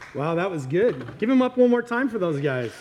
Wow, that was good. Give them up one more time for those guys.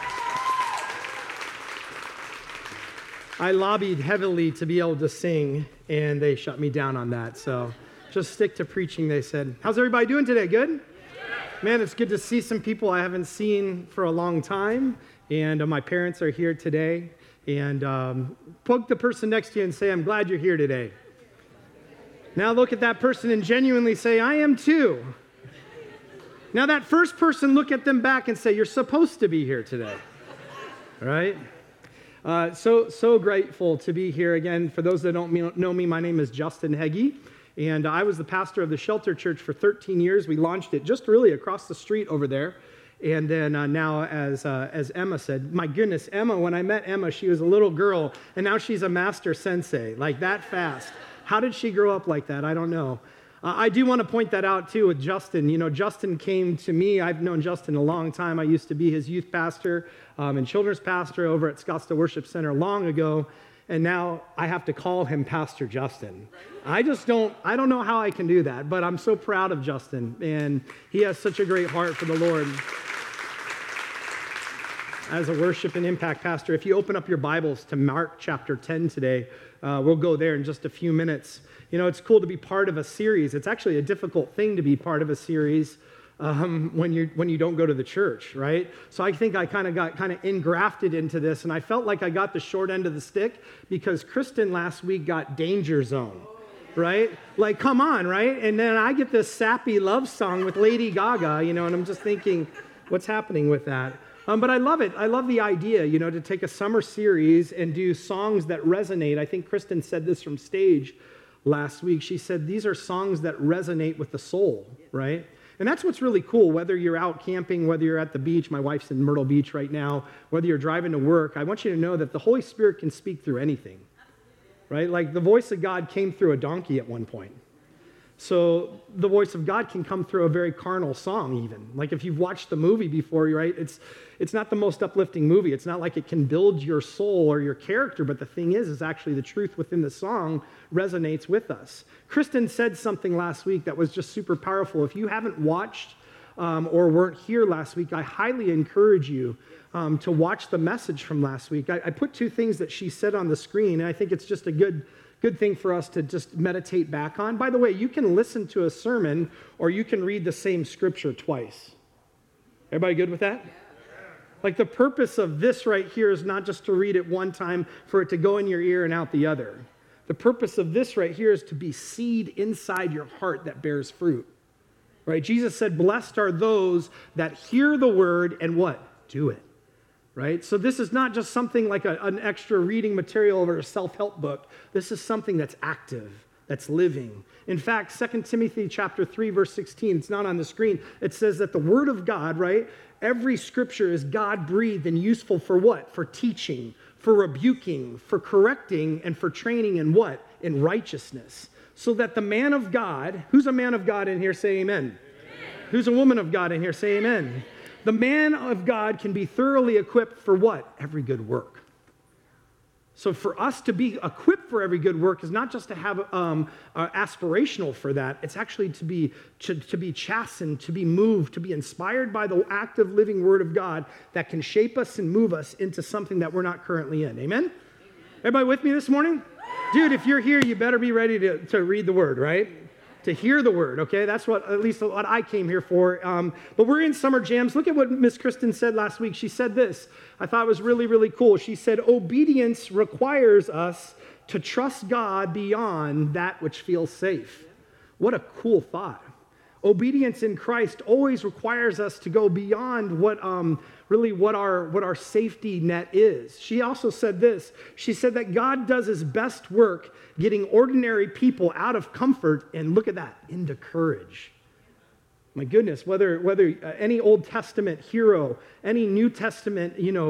I lobbied heavily to be able to sing, and they shut me down on that. So just stick to preaching, they said. How's everybody doing today? Good? Man, it's good to see some people I haven't seen for a long time. And my parents are here today. And poke the person next to you and say, I'm glad you're here today. Now look at that person and genuinely say, I am too. Now that first person, look at them back and say, you're supposed to be here today. All right? So grateful to be here again. For those that don't know me, my name is Justin Heggie, and I was the pastor of the Shelter Church for 13 years. We launched it just really across the street over there. And then now, as Emma said, my goodness, Emma, when I met Emma, she was a little girl, and now she's a master sensei, like that fast. How did she grow up like that? I don't know. I do want to point that out, too, with Justin. You know, Justin came to me. I've known Justin a long time. I used to be his youth pastor and children's pastor over at Scottsdale Worship Center long ago, and now I have to call him Pastor Justin. I don't know how I can do that, but I'm so proud of Justin, and he has such a great heart for the Lord. As a worship and impact pastor, if you open up your Bibles to Mark chapter 10 today, we'll go there in just a few minutes. You know, it's cool to be part of a series. It's actually a difficult thing to be part of a series when you don't go to the church, right? So I think I got engrafted into this, and I felt like I got the short end of the stick because Kristen last week got Danger Zone, right? Like, come on, right? And then I get this sappy love song with Lady Gaga, you know, and I'm just thinking, what's happening with that? But I love it. I love the idea, you know, to take a summer series and do songs that resonate. I think Kristen said this from stage last week. She said, these are songs that resonate with the soul, right? And that's what's really cool, whether you're out camping, whether you're at the beach. My wife's in Myrtle Beach right now. Whether you're driving to work, I want you to know that the Holy Spirit can speak through anything, right? Like the voice of God came through a donkey at one point. So the voice of God can come through a very carnal song even. Like if you've watched the movie before, right? It's not the most uplifting movie. It's not like it can build your soul or your character, but the thing is actually the truth within the song resonates with us. Kristen said something last week that was just super powerful. If you haven't watched or weren't here last week, I highly encourage you to watch the message from last week. I put two things that she said on the screen, and I think it's just a good thing for us to just meditate back on. By the way, you can listen to a sermon or you can read the same scripture twice. Everybody good with that? Like the purpose of this right here is not just to read it one time for it to go in your ear and out the other. The purpose of this right here is to be seed inside your heart that bears fruit. Right? Jesus said, blessed are those that hear the word and what? Do it. Right? So this is not just something like an extra reading material or a self-help book. This is something that's active, that's living. In fact, 2 Timothy chapter 3, verse 16, it's not on the screen. It says that the word of God, right? Every scripture is God-breathed and useful for what? For teaching, for rebuking, for correcting, and for training in what? In righteousness. So that the man of God, who's a man of God in here? Say amen. Who's a woman of God in here? Say amen. The man of God can be thoroughly equipped for what? Every good work. So for us to be equipped for every good work is not just to have aspirational for that. It's actually to be chastened, to be moved, to be inspired by the active living word of God that can shape us and move us into something that we're not currently in. Amen? Everybody with me this morning? Dude, if you're here, you better be ready to read the word, right? To hear the word, okay? That's at least what I came here for. But we're in summer jams. Look at what Miss Kristen said last week. She said this. I thought it was really, really cool. She said, obedience requires us to trust God beyond that which feels safe. What a cool thought. Obedience in Christ always requires us to go beyond what our safety net is. She also said this. She said that God does his best work getting ordinary people out of comfort and, look at that, into courage. My goodness, whether any Old Testament hero, any New Testament,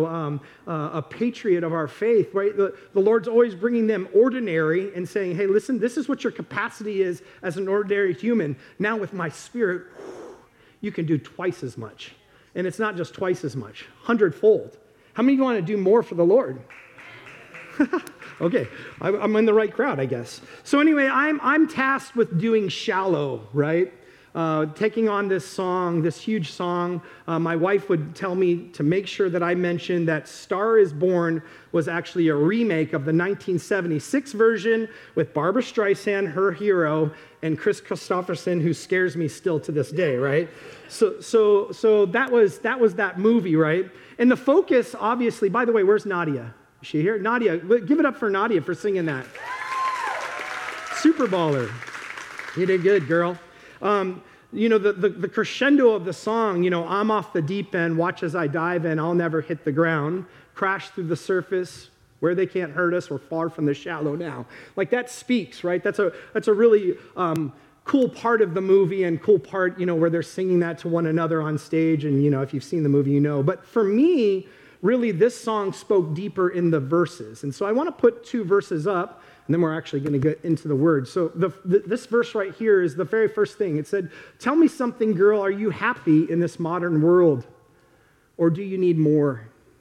a patriot of our faith, right? The Lord's always bringing them ordinary and saying, hey, listen, this is what your capacity is as an ordinary human. Now with my spirit, you can do twice as much. And it's not just twice as much, 100-fold. How many of you want to do more for the Lord? Okay, I'm in the right crowd, I guess. So anyway, I'm tasked with doing shallow, right? taking on this song, this huge song. My wife would tell me to make sure that I mentioned that Star is Born was actually a remake of the 1976 version with Barbra Streisand, her hero, and Chris Christopherson, who scares me still to this day, right? So that was that movie, right? And the focus, obviously, by the way, where's Nadia? Is she here? Nadia, give it up for Nadia for singing that. Super baller. You did good, girl. The crescendo of the song, I'm off the deep end, watch as I dive in, I'll never hit the ground, crash through the surface, where they can't hurt us, we're far from the shallow now. Like that speaks, right? That's a really cool part of the movie and cool part, where they're singing that to one another on stage. And, if you've seen the movie, you know. But for me, really, this song spoke deeper in the verses. And so I want to put 2 verses up, and then we're actually going to get into the words. So this verse right here is the very first thing. It said, "Tell me something, girl, are you happy in this modern world? Or do you need more?"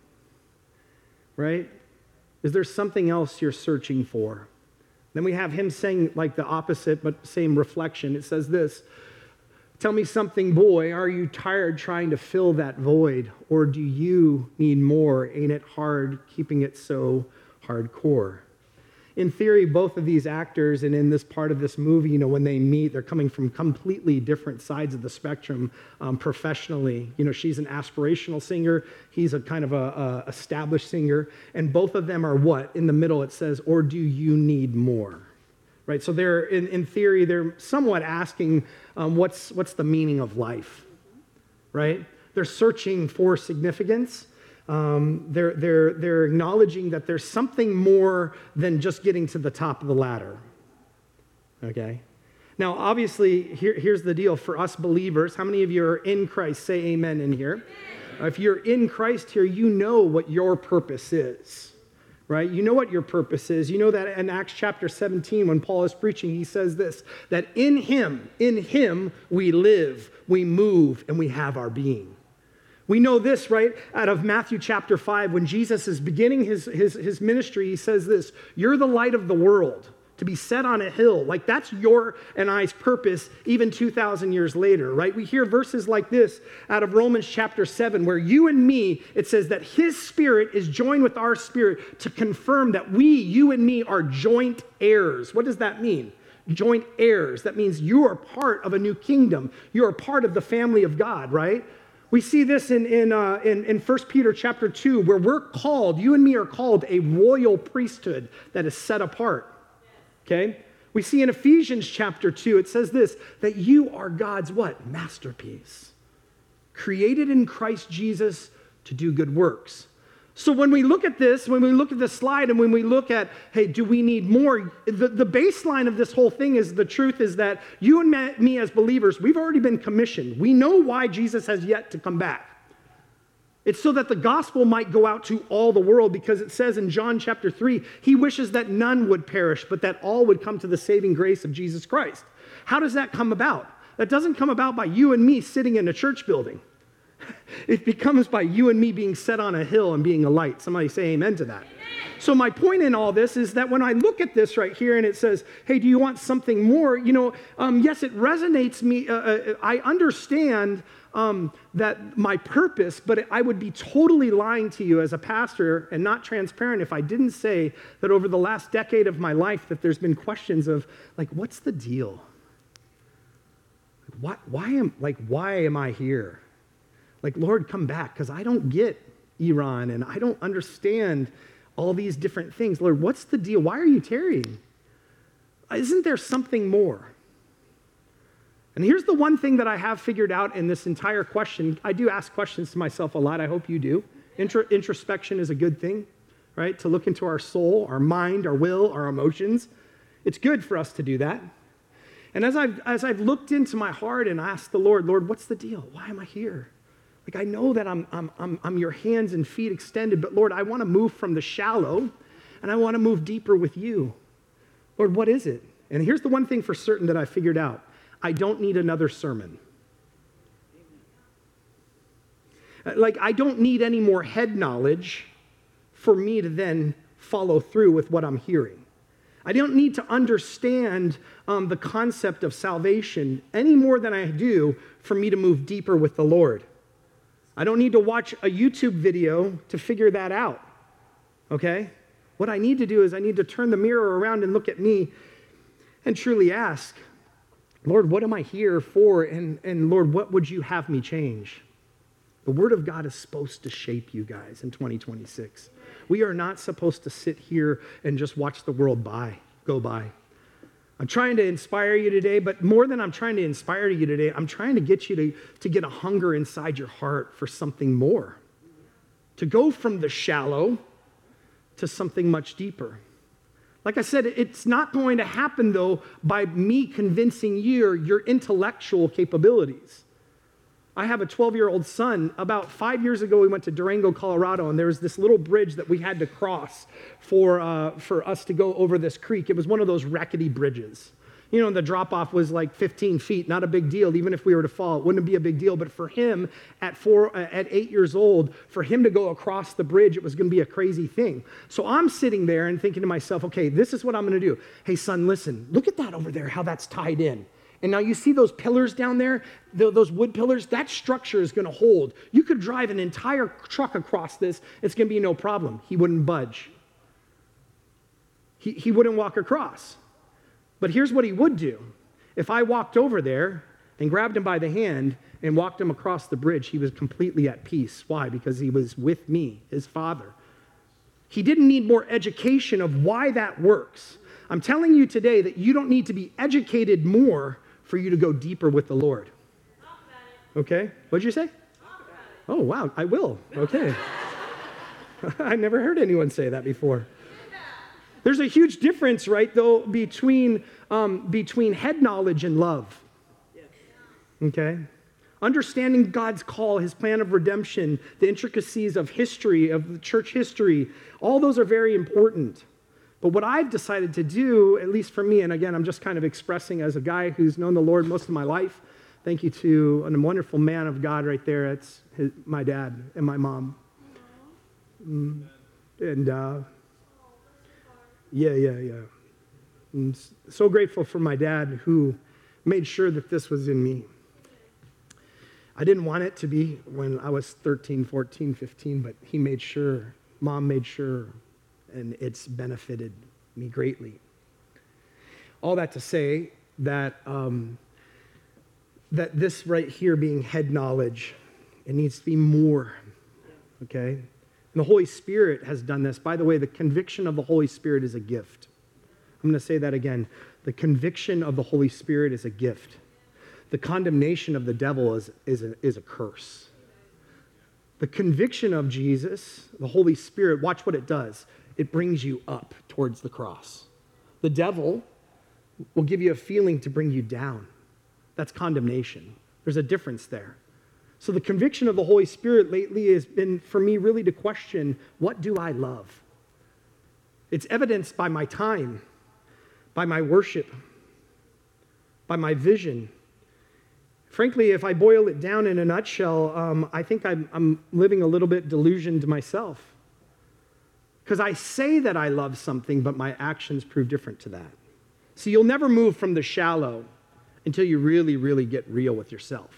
Right? Is there something else you're searching for? Then we have him saying like the opposite, but same reflection. It says this, "Tell me something, boy, are you tired trying to fill that void? Or do you need more? Ain't it hard keeping it so hardcore?" In theory, both of these actors and in this part of this movie, when they meet, they're coming from completely different sides of the spectrum professionally. She's an aspirational singer. He's a kind of a established singer. And both of them are what? In the middle, it says, "Or do you need more?" Right? So they're, in theory, they're somewhat asking, what's the meaning of life? Right? They're searching for significance. They're acknowledging that there's something more than just getting to the top of the ladder. Okay? Now, obviously, here's the deal for us believers. How many of you are in Christ? Say amen in here. If you're in Christ here, you know what your purpose is. Right? You know what your purpose is. You know that in Acts chapter 17, when Paul is preaching, he says this, that in him we live, we move, and we have our being. We know this, right, out of Matthew chapter 5, when Jesus is beginning his ministry, he says this, "You're the light of the world, to be set on a hill." Like that's your and I's purpose even 2,000 years later, right? We hear verses like this out of Romans chapter 7, where you and me, it says that his spirit is joined with our spirit to confirm that you and me, are joint heirs. What does that mean? Joint heirs. That means you are part of a new kingdom. You are part of the family of God, right? We see this in 1 Peter chapter 2, where we're called, you and me are called a royal priesthood that is set apart. Okay? We see in Ephesians chapter 2, it says this, that you are God's what? Masterpiece. Created in Christ Jesus to do good works. So when we look at this, when we look at this slide, and when we look at, hey, do we need more? The baseline of this whole thing is the truth is that you and me as believers, we've already been commissioned. We know why Jesus has yet to come back. It's so that the gospel might go out to all the world, because it says in John chapter 3, he wishes that none would perish, but that all would come to the saving grace of Jesus Christ. How does that come about? That doesn't come about by you and me sitting in a church building. It becomes by you and me being set on a hill and being a light. Somebody say amen to that. Amen. So my point in all this is that when I look at this right here and it says, hey, do you want something more? Yes, it resonates me. I understand that my purpose, but I would be totally lying to you as a pastor and not transparent if I didn't say that over the last decade of my life that there's been questions of, like, what's the deal? Why am I here? Like, Lord, come back, because I don't get Iran, and I don't understand all these different things. Lord, what's the deal? Why are you tarrying? Isn't there something more? And here's the one thing that I have figured out in this entire question. I do ask questions to myself a lot. I hope you do. Introspection is a good thing, right? To look into our soul, our mind, our will, our emotions. It's good for us to do that. And as I've looked into my heart and asked the Lord, what's the deal? Why am I here? Like, I know that I'm your hands and feet extended, but Lord, I want to move from the shallow, and I want to move deeper with you. Lord, what is it? And here's the one thing for certain that I figured out. I don't need another sermon. Like, I don't need any more head knowledge for me to then follow through with what I'm hearing. I don't need to understand the concept of salvation any more than I do for me to move deeper with the Lord. I don't need to watch a YouTube video to figure that out, okay? What I need to do is I need to turn the mirror around and look at me and truly ask, Lord, what am I here for? And Lord, what would you have me change? The Word of God is supposed to shape you guys in 2026. We are not supposed to sit here and just watch the world go by. I'm trying to inspire you today, but more than I'm trying to inspire you today, I'm trying to get you to get a hunger inside your heart for something more. To go from the shallow to something much deeper. Like I said, it's not going to happen, though, by me convincing you your intellectual capabilities. I have a 12-year-old son. About 5 years ago, we went to Durango, Colorado, and there was this little bridge that we had to cross for us to go over this creek. It was one of those rickety bridges. You know, the drop-off was like 15 feet, not a big deal. Even if we were to fall, it wouldn't be a big deal. But for him, at 8 years old, for him to go across the bridge, it was going to be a crazy thing. So I'm sitting there and thinking to myself, okay, this is what I'm going to do. Hey, son, listen, look at that over there, how that's tied in. And now you see those pillars down there, those wood pillars? That structure is going to hold. You could drive an entire truck across this. It's going to be no problem. He wouldn't budge. He wouldn't walk across. But here's what he would do. If I walked over there and grabbed him by the hand and walked him across the bridge, he was completely at peace. Why? Because he was with me, his father. He didn't need more education of why that works. I'm telling you today that you don't need to be educated more for you to go deeper with the Lord. Okay? What'd you say? Oh, wow, I will. Okay. I never heard anyone say that before. There's a huge difference, right, though, between head knowledge and love. Okay? Understanding God's call, his plan of redemption, the intricacies of history, of the church history, all those are very important. But what I've decided to do, at least for me, and again, I'm just kind of expressing as a guy who's known the Lord most of my life, thank you to a wonderful man of God right there. It's my dad and my mom. Yeah. I'm so grateful for my dad who made sure that this was in me. I didn't want it to be when I was 13, 14, 15, but he made sure, mom made sure, and it's benefited me greatly. All that to say that that this right here being head knowledge, it needs to be more, okay? And the Holy Spirit has done this. By the way, the conviction of the Holy Spirit is a gift. I'm going to say that again. The conviction of the Holy Spirit is a gift. The condemnation of the devil is a curse. The conviction of Jesus, the Holy Spirit, watch what it does. It brings you up towards the cross. The devil will give you a feeling to bring you down. That's condemnation. There's a difference there. So the conviction of the Holy Spirit lately has been, for me, really to question, what do I love? It's evidenced by my time, by my worship, by my vision. Frankly, if I boil it down in a nutshell, I think I'm living a little bit delusioned myself. Because I say that I love something, but my actions prove different to that. So you'll never move from the shallow until you really, really get real with yourself.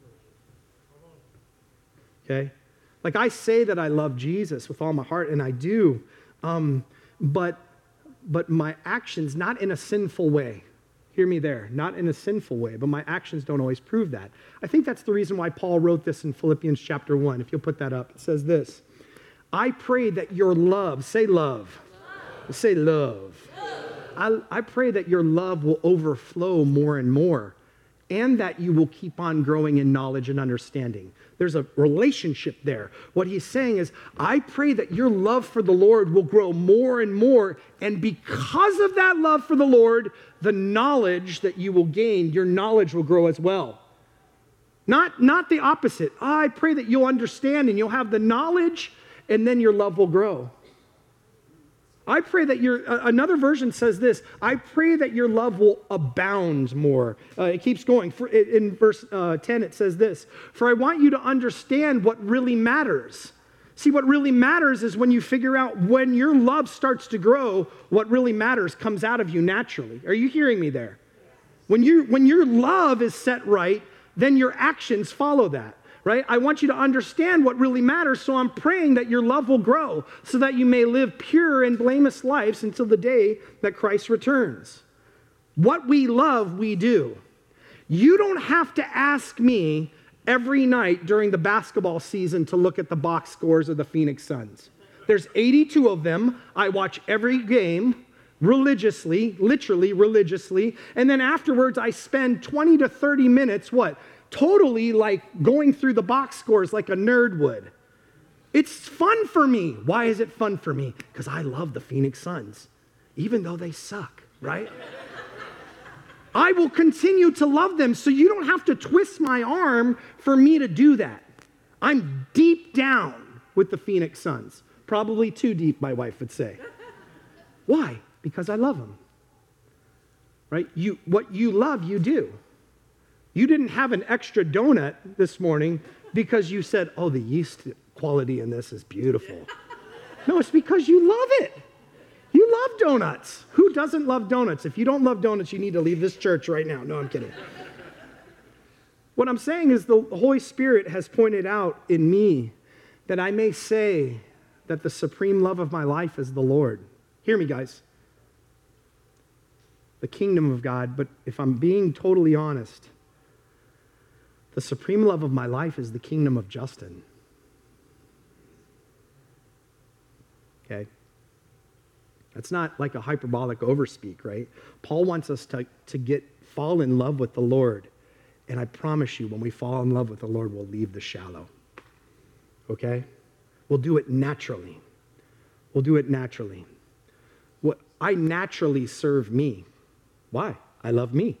Okay? Like I say that I love Jesus with all my heart, and I do, but my actions, not in a sinful way. Hear me there. Not in a sinful way, but my actions don't always prove that. I think that's the reason why Paul wrote this in Philippians chapter 1. If you'll put that up, it says this. I pray that your love, say love. Say love. I pray that your love will overflow more and more, and that you will keep on growing in knowledge and understanding. There's a relationship there. What he's saying is, I pray that your love for the Lord will grow more and more, and because of that love for the Lord, the knowledge that you will gain, your knowledge will grow as well. Not the opposite. I pray that you'll understand and you'll have the knowledge, and then your love will grow. I pray that another version says this, I pray that your love will abound more. It keeps going. In verse 10, it says this, for I want you to understand what really matters. See, what really matters is when you figure out when your love starts to grow, what really matters comes out of you naturally. Are you hearing me there? When your love is set right, then your actions follow that, right? I want you to understand what really matters, so I'm praying that your love will grow so that you may live pure and blameless lives until the day that Christ returns. What we love, we do. You don't have to ask me every night during the basketball season to look at the box scores of the Phoenix Suns. There's 82 of them. I watch every game religiously, literally religiously, and then afterwards I spend 20 to 30 minutes, totally like going through the box scores like a nerd would. It's fun for me. Why is it fun for me? Because I love the Phoenix Suns, even though they suck, right? I will continue to love them, so you don't have to twist my arm for me to do that. I'm deep down with the Phoenix Suns. Probably too deep, my wife would say. Why? Because I love them. Right? What you love, you do. You didn't have an extra donut this morning because you said, oh, the yeast quality in this is beautiful. No, it's because you love it. You love donuts. Who doesn't love donuts? If you don't love donuts, you need to leave this church right now. No, I'm kidding. What I'm saying is the Holy Spirit has pointed out in me that I may say that the supreme love of my life is the Lord. Hear me, guys. The kingdom of God, but if I'm being totally honest, the supreme love of my life is the kingdom of Justin. Okay? That's not like a hyperbolic overspeak, right? Paul wants us to fall in love with the Lord. And I promise you, when we fall in love with the Lord, we'll leave the shallow. Okay? We'll do it naturally. We'll do it naturally. I naturally serve me. Why? I love me.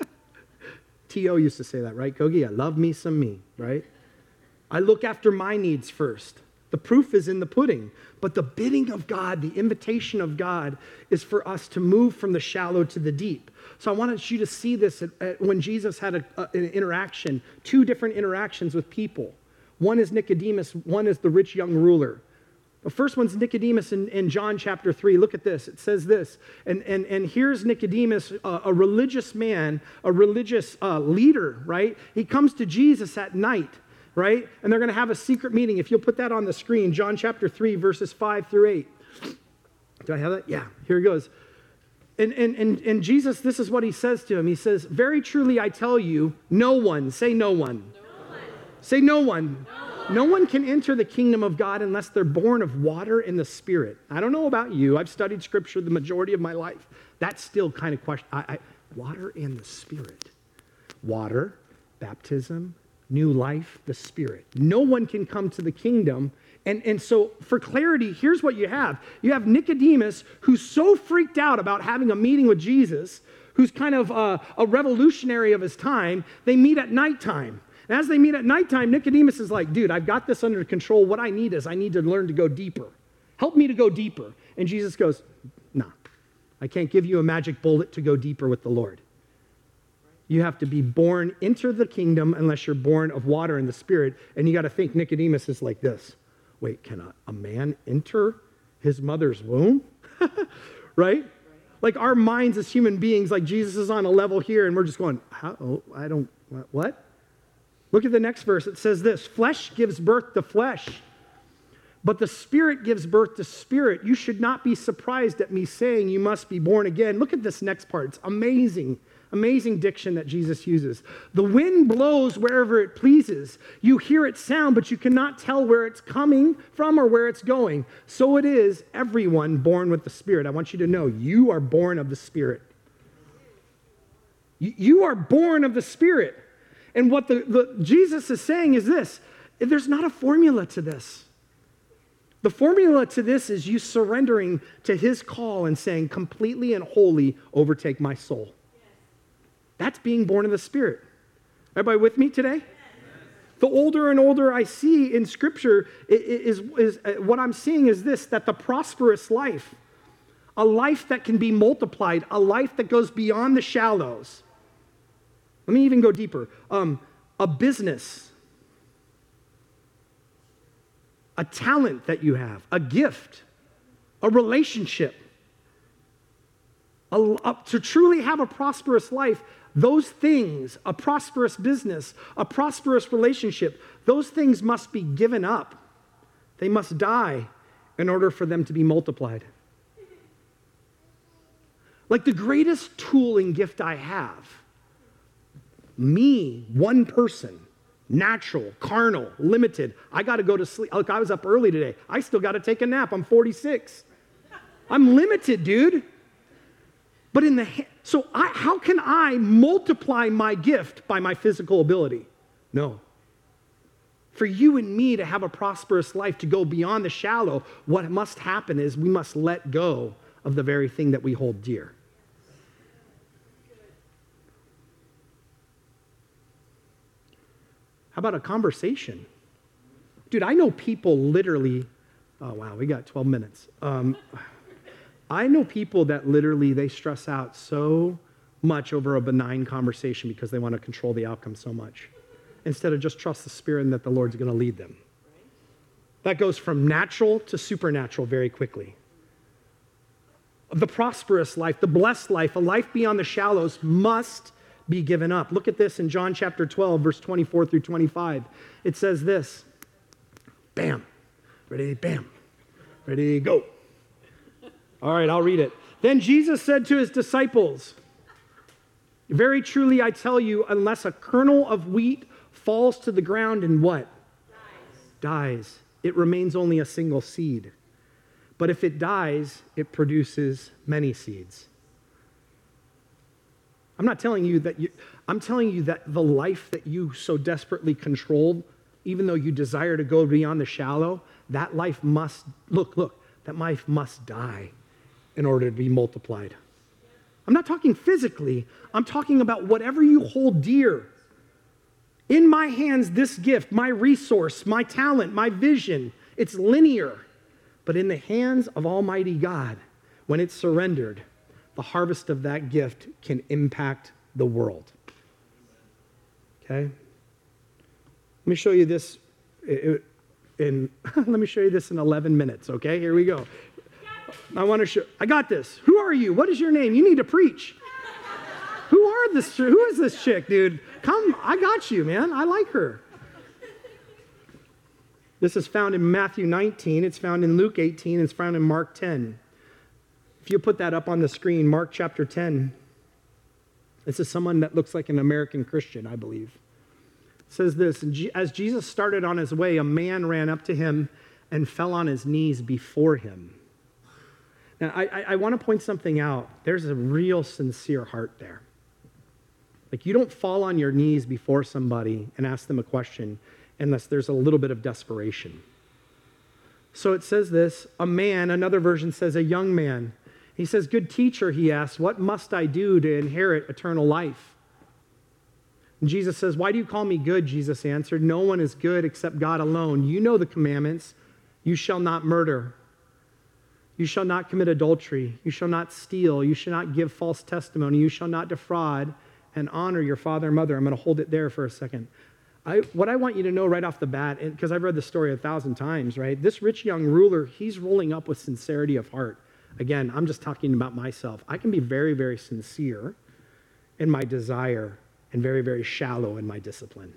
T.O. used to say that, right, Kogi? I love me some me, right? I look after my needs first. The proof is in the pudding. But the bidding of God, the invitation of God, is for us to move from the shallow to the deep. So I wanted you to see this when Jesus had an interaction, two different interactions with people. One is Nicodemus, one is the rich young ruler. The first one's Nicodemus in John chapter 3. Look at this. It says this. And here's Nicodemus, a religious man, a religious leader, right? He comes to Jesus at night, right? And they're going to have a secret meeting. If you'll put that on the screen, John chapter 3, verses 5 through 8. Do I have that? Yeah, here it goes. And Jesus, this is what he says to him. He says, very truly I tell you, no one, say no one. No one. Say no one. No one can enter the kingdom of God unless they're born of water and the Spirit. I don't know about you. I've studied Scripture the majority of my life. That's still kind of question. Water and the Spirit. Water, baptism, new life, the Spirit. No one can come to the kingdom. And so for clarity, here's what you have. You have Nicodemus, who's so freaked out about having a meeting with Jesus, who's kind of a revolutionary of his time. They meet at nighttime. And as they meet at nighttime, Nicodemus is like, dude, I've got this under control. What I need to learn to go deeper. Help me to go deeper. And Jesus goes, nah, I can't give you a magic bullet to go deeper with the Lord. You have to be born into the kingdom unless you're born of water and the Spirit. And you got to think Nicodemus is like this. Wait, can a man enter his mother's womb? Right? Like our minds as human beings, like Jesus is on a level here and we're just going, what? Look at the next verse. It says this, flesh gives birth to flesh, but the Spirit gives birth to spirit. You should not be surprised at me saying you must be born again. Look at this next part. It's amazing. Amazing diction that Jesus uses. The wind blows wherever it pleases. You hear its sound, but you cannot tell where it's coming from or where it's going. So it is everyone born with the Spirit. I want you to know you are born of the Spirit. You are born of the Spirit. And what Jesus is saying is this, there's not a formula to this. The formula to this is you surrendering to his call and saying, completely and wholly overtake my soul. That's being born of the Spirit. Everybody with me today? The older and older I see in Scripture, is what I'm seeing is this, that the prosperous life, a life that can be multiplied, a life that goes beyond the shallows. Let me even go deeper. A business a talent that you have, a gift, a relationship. To truly have a prosperous life, those things, a prosperous business, a prosperous relationship, those things must be given up. They must die in order for them to be multiplied. Like the greatest tool and gift I have, me, one person, natural, carnal, limited. I got to go to sleep. Look, I was up early today. I still got to take a nap. I'm 46. I'm limited, dude. But how can I multiply my gift by my physical ability? No. For you and me to have a prosperous life, to go beyond the shallow, what must happen is we must let go of the very thing that we hold dear. How about a conversation? Dude, I know people literally, oh wow, we got 12 minutes. I know people that literally, they stress out so much over a benign conversation because they want to control the outcome so much, instead of just trust the Spirit and that the Lord's going to lead them. That goes from natural to supernatural very quickly. The prosperous life, the blessed life, a life beyond the shallows must be given up. Look at this in John chapter 12, verse 24 through 25. It says this, bam, ready, bam, ready, go. All right, I'll read it. Then Jesus said to his disciples, very truly I tell you, unless a kernel of wheat falls to the ground and what? Dies. It remains only a single seed. But if it dies, it produces many seeds. I'm not telling you that I'm telling you that the life that you so desperately controlled, even though you desire to go beyond the shallow, that life must, that life must die in order to be multiplied. I'm not talking physically. I'm talking about whatever you hold dear. In my hands, this gift, my resource, my talent, my vision, it's linear. But in the hands of Almighty God, when it's surrendered, the harvest of that gift can impact the world. Okay? Let me show you this in 11 minutes, okay? Here we go. I got this. Who are you? What is your name? You need to preach. Who is this chick, dude? Come, I got you, man. I like her. This is found in Matthew 19. It's found in Luke 18. It's found in Mark 10. If you put that up on the screen, Mark chapter 10. This is someone that looks like an American Christian, I believe. It says this, as Jesus started on his way, a man ran up to him and fell on his knees before him. Now, I want to point something out. There's a real sincere heart there. Like, you don't fall on your knees before somebody and ask them a question unless there's a little bit of desperation. So it says this, a man, another version says a young man. He says, good teacher, he asks, what must I do to inherit eternal life? And Jesus says, why do you call me good? Jesus answered, no one is good except God alone. You know the commandments. You shall not murder. You shall not commit adultery. You shall not steal. You shall not give false testimony. You shall not defraud, and honor your father and mother. I'm going to hold it there for a second. What I want you to know right off the bat, because I've read the story 1,000 times, right? This rich young ruler, he's rolling up with sincerity of heart. Again, I'm just talking about myself. I can be very, very sincere in my desire and very, very shallow in my discipline.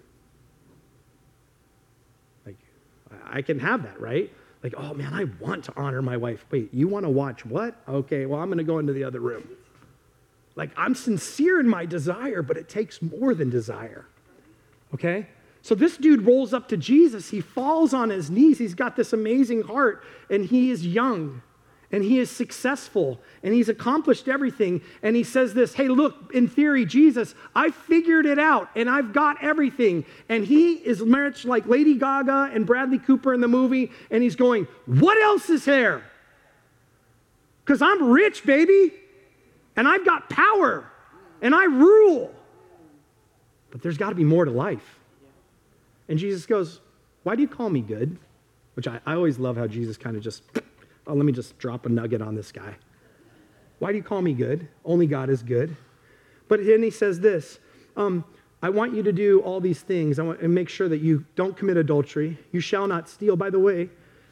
Like, I can have that, right? Like, oh man, I want to honor my wife. Wait, you want to watch what? Okay, well, I'm going to go into the other room. Like, I'm sincere in my desire, but it takes more than desire. Okay? So this dude rolls up to Jesus. He falls on his knees. He's got this amazing heart, and he is young, and he is successful, and he's accomplished everything. And he says this, hey, look, in theory, Jesus, I figured it out, and I've got everything. And he is much like Lady Gaga and Bradley Cooper in the movie, and he's going, what else is there? Because I'm rich, baby, and I've got power, and I rule. But there's got to be more to life. And Jesus goes, why do you call me good? Which I always love how Jesus kind of just, oh, let me just drop a nugget on this guy. Why do you call me good? Only God is good. But then he says this, I want you to do all these things. I want to make sure that you don't commit adultery. You shall not steal. By the way,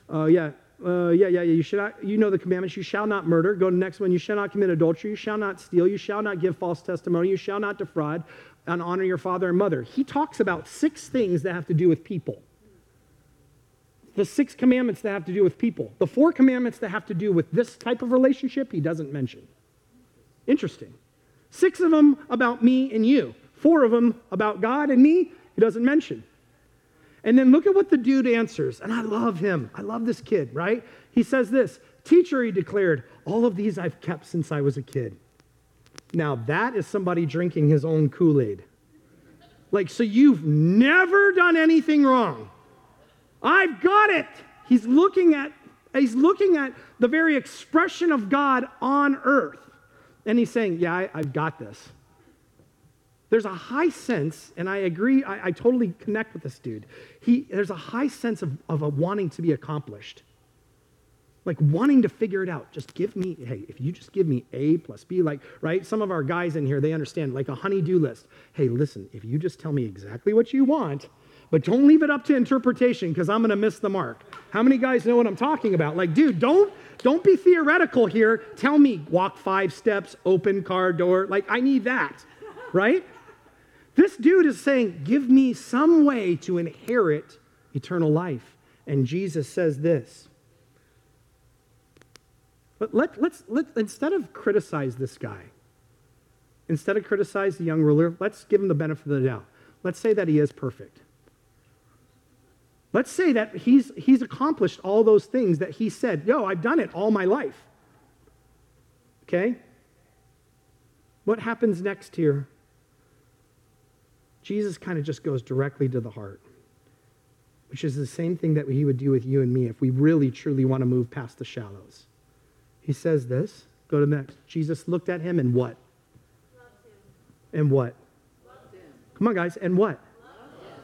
You should not, you know the commandments. You shall not murder. Go to the next one. You shall not commit adultery. You shall not steal. You shall not give false testimony. You shall not defraud, and honor your father and mother. He talks about 6 things that have to do with people. The 6 commandments that have to do with people. The 4 commandments that have to do with this type of relationship, he doesn't mention. Interesting. 6 of them about me and you. 4 of them about God and me, he doesn't mention. And then look at what the dude answers. And I love him. I love this kid, right? He says this, teacher, he declared, all of these I've kept since I was a kid. Now that is somebody drinking his own Kool-Aid. Like, so you've never done anything wrong. I've got it. He's looking at the very expression of God on earth. And he's saying, yeah, I've got this. There's a high sense, and I agree, I totally connect with this dude. There's a high sense of a wanting to be accomplished. Like wanting to figure it out. Just give me, hey, if you just give me A plus B, like, right? Some of our guys in here, they understand, like a honey-do list. Hey, listen, if you just tell me exactly what you want, but don't leave it up to interpretation because I'm going to miss the mark. How many guys know what I'm talking about? Like, dude, don't be theoretical here. Tell me, walk 5 steps, open car door. Like, I need that, right? This dude is saying, give me some way to inherit eternal life. And Jesus says this. But let's instead of criticize this guy, instead of criticize the young ruler, let's give him the benefit of the doubt. Let's say that he is perfect. Let's say that he's accomplished all those things that he said, yo, I've done it all my life. Okay? What happens next here? Jesus kind of just goes directly to the heart, which is the same thing that he would do with you and me if we really, truly want to move past the shallows. He says this. Go to the next. Jesus looked at him and what? Loved him. And what? Loved him. Come on, guys. And what? Loved him.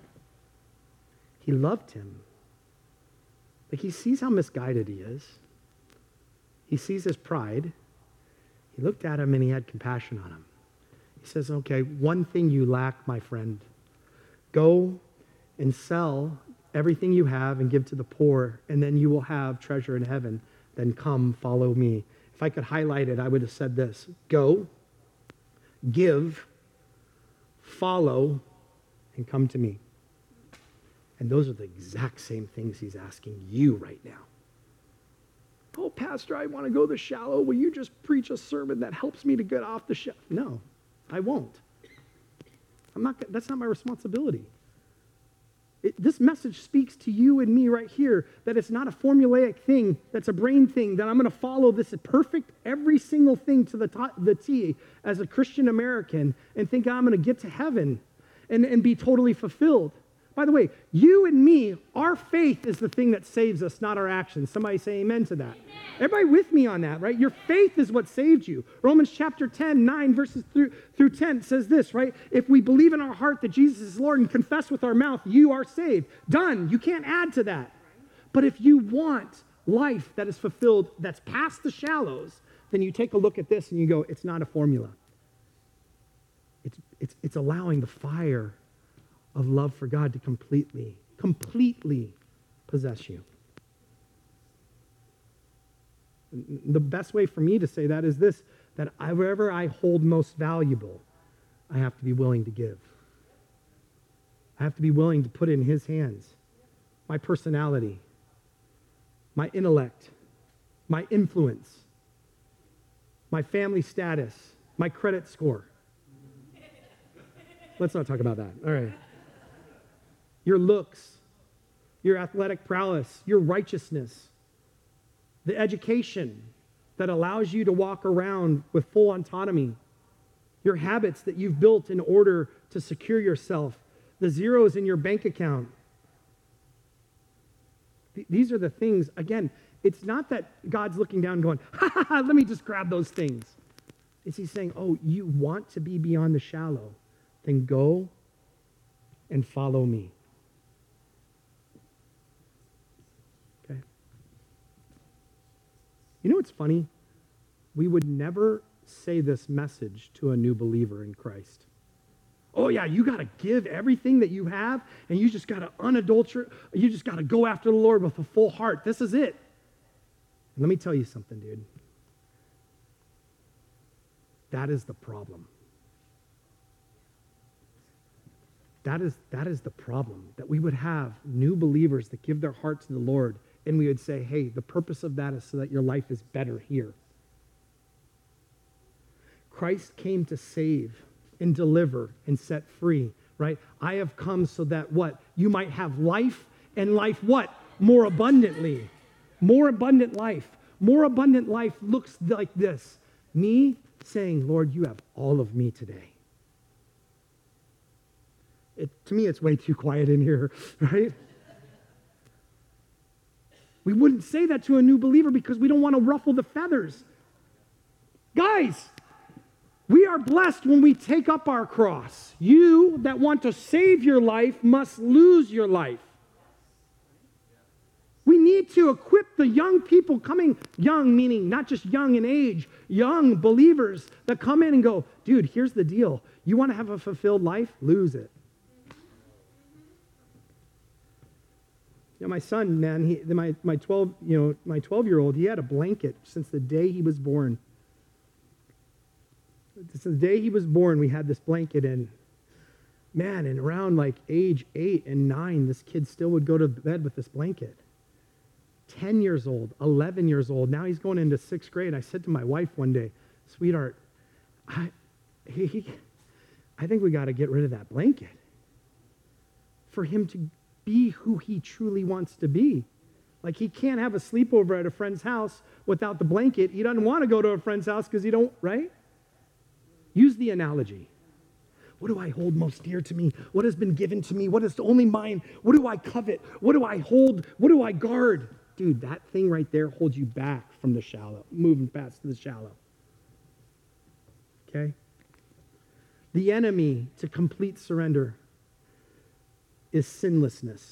He loved him. Like he sees how misguided he is. He sees his pride. He looked at him and he had compassion on him. He says, okay, one thing you lack, my friend. Go and sell everything you have and give to the poor, and then you will have treasure in heaven. Then come, follow me. If I could highlight it, I would have said this. Go, give, follow, and come to me. And those are the exact same things he's asking you right now. Oh, Pastor, I want to go the shallow. Will you just preach a sermon that helps me to get off the shallow? No, I won't. That's not my responsibility. This message speaks to you and me right here that it's not a formulaic thing, that's a brain thing, that I'm going to follow this perfect, every single thing to the T as a Christian American and think I'm going to get to heaven and be totally fulfilled. By the way, you and me, our faith is the thing that saves us, not our actions. Somebody say amen to that. Amen. Everybody with me on that, right? Your faith is what saved you. Romans chapter 10, 9 verses through 10 says this, right? If we believe in our heart that Jesus is Lord and confess with our mouth, you are saved. Done. You can't add to that. But if you want life that is fulfilled, that's past the shallows, then you take a look at this and you go, it's not a formula. It's allowing the fire of love for God to completely possess you. The best way for me to say that is this, that wherever I hold most valuable, I have to be willing to give. I have to be willing to put it in his hands. My personality, my intellect, my influence, my family status, my credit score. Let's not talk about that. All right. Your looks, your athletic prowess, your righteousness, the education that allows you to walk around with full autonomy, your habits that you've built in order to secure yourself, the zeros in your bank account. These are the things, again, it's not that God's looking down and going, let me just grab those things. It's he's saying, oh, you want to be beyond the shallow, then go and follow me. You know what's funny? We would never say this message to a new believer in Christ. Oh yeah, you got to give everything that you have, and you just got to you just got to go after the Lord with a full heart. This is it. And let me tell you something, dude. That is the problem. That is the problem, that we would have new believers that give their heart to the Lord, and we would say, hey, the purpose of that is so that your life is better here. Christ came to save and deliver and set free, right? I have come so that what? You might have life, and life what? More abundantly. More abundant life. More abundant life looks like this. Me saying, Lord, you have all of me today. To me, it's way too quiet in here, right? We wouldn't say that to a new believer because we don't want to ruffle the feathers. Guys, we are blessed when we take up our cross. You that want to save your life must lose your life. We need to equip the young people coming, young meaning not just young in age, young believers that come in and go, dude, here's the deal. You want to have a fulfilled life? Lose it. My son, man, my 12-year-old, he had a blanket since the day he was born. Since the day he was born, we had this blanket, and man, and around like age 8 and 9, this kid still would go to bed with this blanket. 10 years old, 11 years old, now he's going into 6th grade. I said to my wife one day, sweetheart, I think we got to get rid of that blanket for him to be who he truly wants to be. Like, he can't have a sleepover at a friend's house without the blanket. He doesn't want to go to a friend's house because he don't, right? Use the analogy. What do I hold most dear to me? What has been given to me? What is only mine? What do I covet? What do I hold? What do I guard? Dude, that thing right there holds you back from the shallow, moving past the shallow. Okay? The enemy to complete surrender is sinlessness.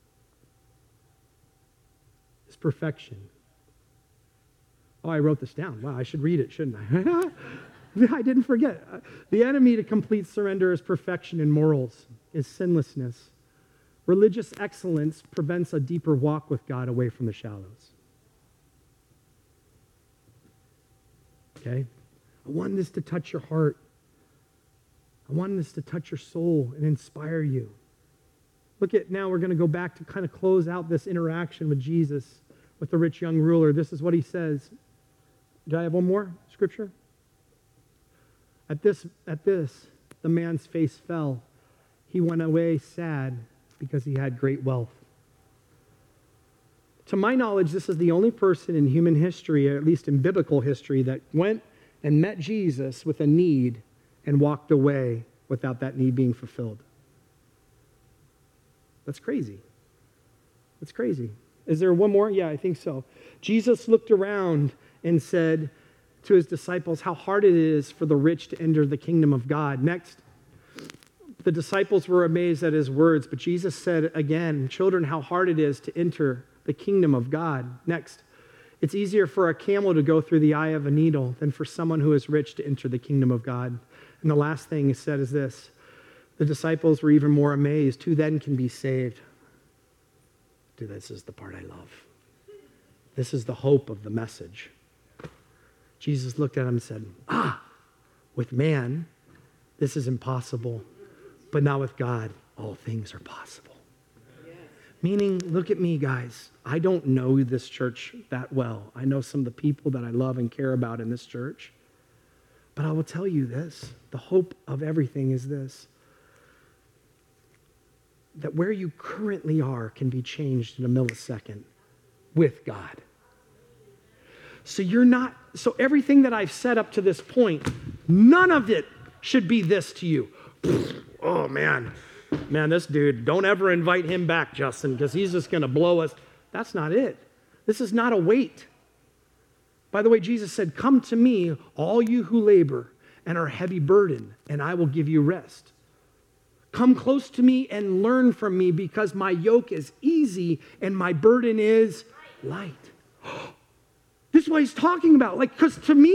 It's perfection. Oh, I wrote this down. Wow, I should read it, shouldn't I? I didn't forget. The enemy to complete surrender is perfection in morals, is sinlessness. Religious excellence prevents a deeper walk with God away from the shallows. Okay? I want this to touch your heart. I want this to touch your soul and inspire you. Look at, now we're going to go back to kind of close out this interaction with Jesus, with the rich young ruler. This is what he says. Do I have one more scripture? At this, the man's face fell. He went away sad because he had great wealth. To my knowledge, this is the only person in human history, or at least in biblical history, that went and met Jesus with a need and walked away without that need being fulfilled. That's crazy. That's crazy. Is there one more? Yeah, I think so. Jesus looked around and said to his disciples how hard it is for the rich to enter the kingdom of God. Next, the disciples were amazed at his words, but Jesus said again, children, how hard it is to enter the kingdom of God. Next, it's easier for a camel to go through the eye of a needle than for someone who is rich to enter the kingdom of God. And the last thing he said is this: the disciples were even more amazed. Who then can be saved? Dude, this is the part I love. This is the hope of the message. Jesus looked at him and said, with man, this is impossible, but not with God, all things are possible. Yes. Meaning, look at me, guys. I don't know this church that well. I know some of the people that I love and care about in this church. But I will tell you this, the hope of everything is this: that where you currently are can be changed in a millisecond with God. So everything that I've said up to this point, none of it should be this to you. Oh man, this dude, don't ever invite him back, Justin, because he's just going to blow us. That's not it. This is not a weight. By the way, Jesus said, come to me, all you who labor and are heavy burdened, and I will give you rest. Come close to me and learn from me, because my yoke is easy and my burden is light. This is what he's talking about. Because to me,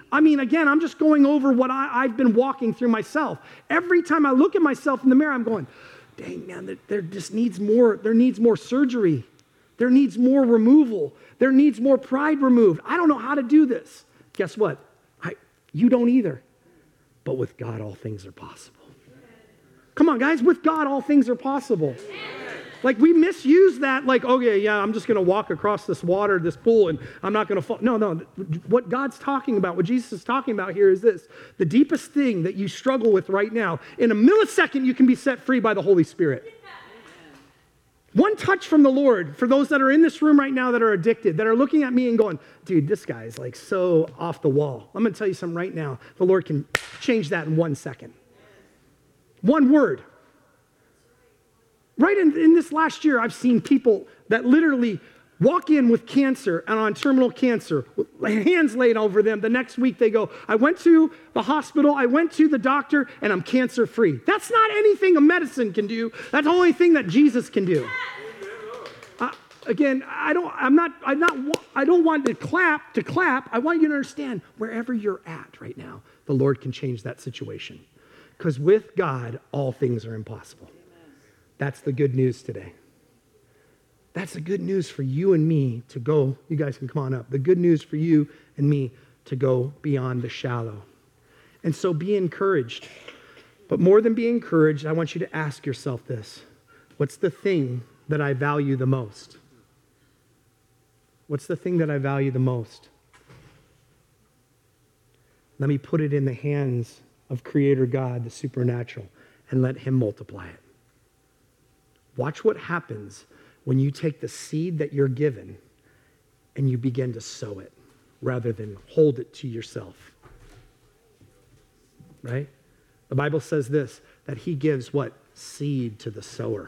I mean, again, I'm just going over what I've been walking through myself. Every time I look at myself in the mirror, I'm going, dang, man, there just needs more. There needs more surgery. There needs more removal. There needs more pride removed. I don't know how to do this. Guess what? You don't either. But with God, all things are possible. Come on, guys. With God, all things are possible. Like, we misuse that, like, okay, yeah, I'm just going to walk across this water, this pool, and I'm not going to fall. No. What God's talking about, what Jesus is talking about here is this. The deepest thing that you struggle with right now, in a millisecond, you can be set free by the Holy Spirit. One touch from the Lord, for those that are in this room right now that are addicted, that are looking at me and going, dude, this guy is like so off the wall. I'm going to tell you something right now. The Lord can change that in 1 second. One word. Right in this last year, I've seen people that literally walk in with cancer and on terminal cancer, with hands laid over them. The next week they go, I went to the hospital, I went to the doctor, and I'm cancer free. That's not anything a medicine can do. That's the only thing that Jesus can do. Again, I don't want to clap. I want you to understand, wherever you're at right now, the Lord can change that situation. Because with God, all things are impossible. That's the good news today. That's the good news for you and me to go. You guys can come on up. The good news for you and me to go beyond the shallow. And so be encouraged. But more than be encouraged, I want you to ask yourself this. What's the thing that I value the most? What's the thing that I value the most? Let me put it in the hands of Creator God, the supernatural, and let Him multiply it. Watch what happens when you take the seed that you're given and you begin to sow it rather than hold it to yourself. Right? The Bible says this, that He gives what? Seed to the sower.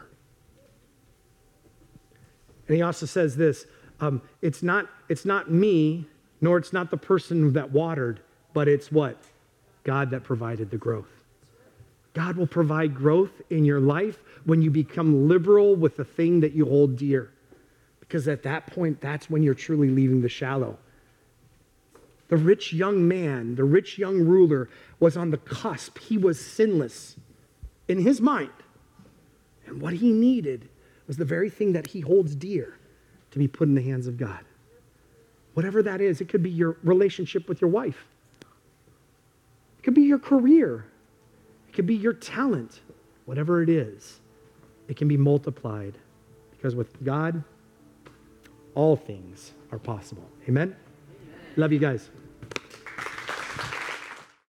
And He also says this, it's not me, nor it's not the person that watered, but it's what? God that provided the growth. God will provide growth in your life when you become liberal with the thing that you hold dear. Because at that point, that's when you're truly leaving the shallow. The rich young man, the rich young ruler was on the cusp. He was sinless in his mind. And what he needed was the very thing that he holds dear to be put in the hands of God. Whatever that is, it could be your relationship with your wife. It could be your career. It could be your talent. Whatever it is, it can be multiplied. Because with God, all things are possible. Amen? Love you guys.